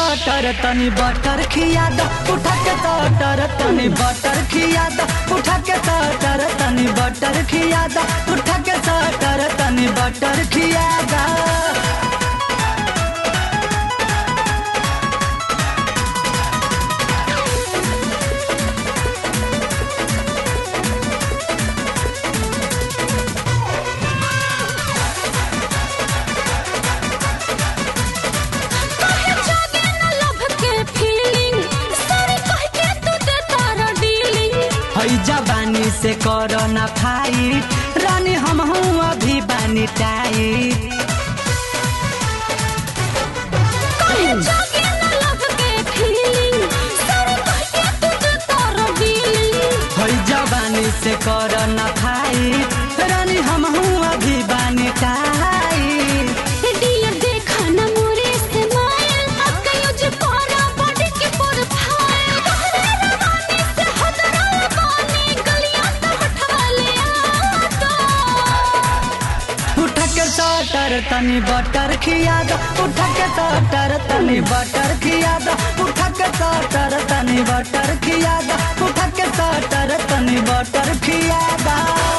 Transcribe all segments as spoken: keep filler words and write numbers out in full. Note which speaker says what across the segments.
Speaker 1: Shutter तनी butter खिया द उठा के सटर तनी बटर खिया द उठा के सटर तनी बटर खिया द उठा के सटर तनी बटर खिया द। जवानी से करो ना फाइट रानी हम हूँ अभी बानी टाइट। जवानी से करो ना फाइट रानी हम हूँ अभी बानी टाइट।
Speaker 2: देखा ना मोरे से मायल कयो जे पारा बॉडी के प्रोफाइल
Speaker 1: सटर तनी बटर खिया द उठा के सटर तनी बटर खिया द उठा के सटर तनी बटर खिया द उठा के सटर तनी बटर खिया द।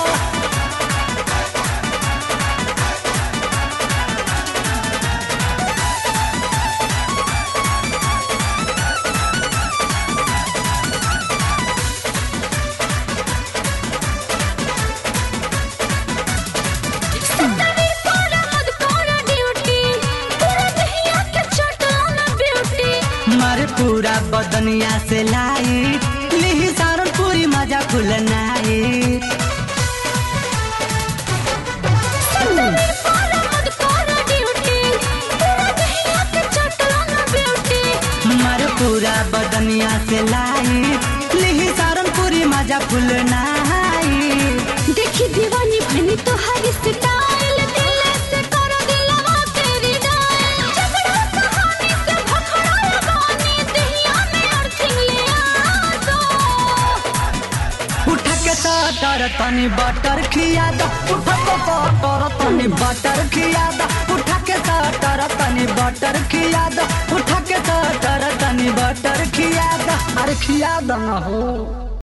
Speaker 1: मारे पूरा बदनिया से लाइट लिही सारण पूरी मजा फुल नाइट। मारे पूरा बदनिया से लाइट लिही सारण पूरी मजा फुल नाइट।
Speaker 2: देखी दीवानी बनी तो हर स्टाइल दिल से कर दिलवा तेरी डायल झगड़ा कहानी से भखड़ा लगानी दहिया में अर्थिंग ले आ दो।
Speaker 1: उठा के सटर तनी बटर खिया द उठा के सटर तनी बटर खिया द उठा के सटर तनी बटर खिया द उठा के सटर तनी बटर खिया द। अरे खिया द ना हो।